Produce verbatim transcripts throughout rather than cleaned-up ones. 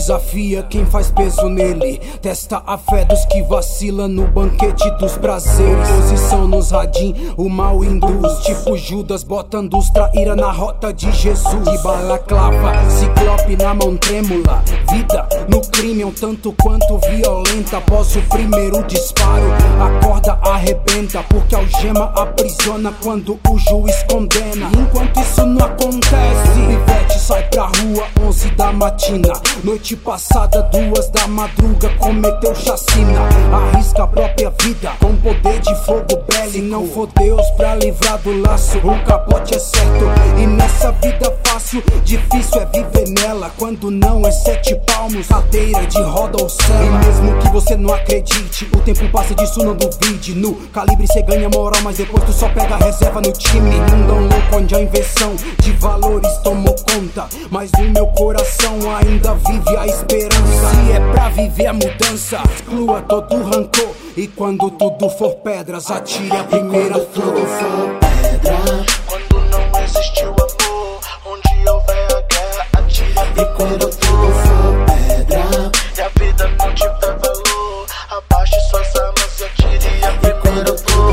desafia quem faz peso nele. Testa a fé dos que vacila no banquete dos prazeres. Posição nos radim, o mal induz. Tipo Judas botando os traíra na rota de Jesus. De balaclava, ciclope na mão trêmula. Vida no crime é um tanto quanto violenta. Após o primeiro disparo, a corda arrebenta, porque a algema aprisiona quando o juiz condena. Enquanto isso não acontece, Ivete sai pra rua, onze da matina. Noite passada, duas da madruga, cometeu chacina. Arrisca a própria vida com poder de fogo bélico. Se não for Deus pra livrar do laço, o capote é certo. E nessa vida fácil, difícil é viver nela. Quando não é sete palmos, cadeira de roda ou cela. E mesmo que você não acredite, o tempo passa, disso não duvide. No calibre cê ganha moral, mas depois tu só pega a reserva no time. Mundão louco onde a inversão de valores tomou conta, mas no meu coração ainda vive a esperança. Se é pra viver a mudança, exclua todo o rancor. E quando tudo for pedras, atire a primeira flor. Quando não existe o amor, onde houver a guerra, atire a primeira flor. E a vida não tiver valor, abaixe suas armas e atire a primeira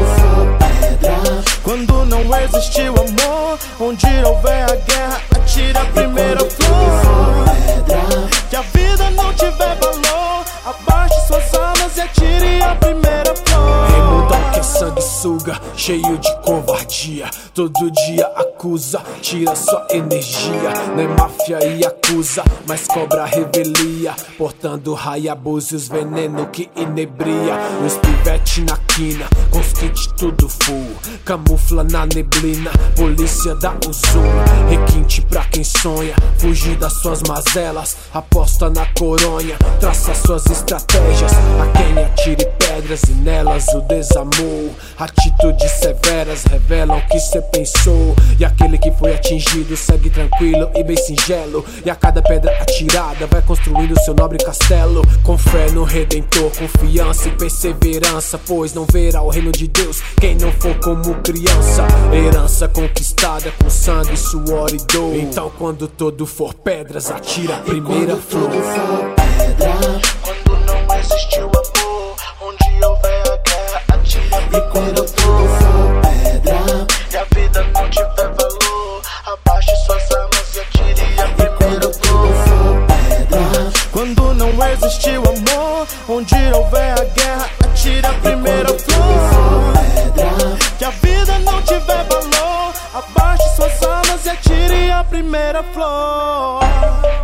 flor. Quando não existe o amor, onde houver a guerra, atire a primeira flor. Que a vida não tiver valor, abaixe suas armas e atire a primeira flor. Remundão que é sanguessuga, cheio de covardia. Todo dia acusa, tira sua energia. Não é máfia e acusa, mas cobra revelia. Portando raiabus e os veneno que inebria. Os pivete na quina, com os kits tudo full. Camufla na neblina, polícia dá o zoom. Requinte pra quem sonha, fugir das suas mazelas. Aposta na coronha, traça suas estratégias. A quem atire pedras e nelas o desamor. Atitudes severas revelam o que cê pensou. E aquele que foi atingido segue tranquilo e bem singelo. E a cada pedra atirada vai construindo seu nobre castelo. Com fé no Redentor, confiança e perseverança, pois não verá o reino de Deus quem não for como criança. Herança conquistada com sangue, suor e dor. Então quando todo for pedras, atira a primeira flor. Quando não existe o amor, onde houver a guerra, atire a primeira flor. E a vida não tiver valor, abaixe suas armas e atire a primeira flor. Quando não existe o amor, onde houver a guerra, atire a primeira flor. Que a vida não tiver valor, abaixe suas armas e atire a primeira flor.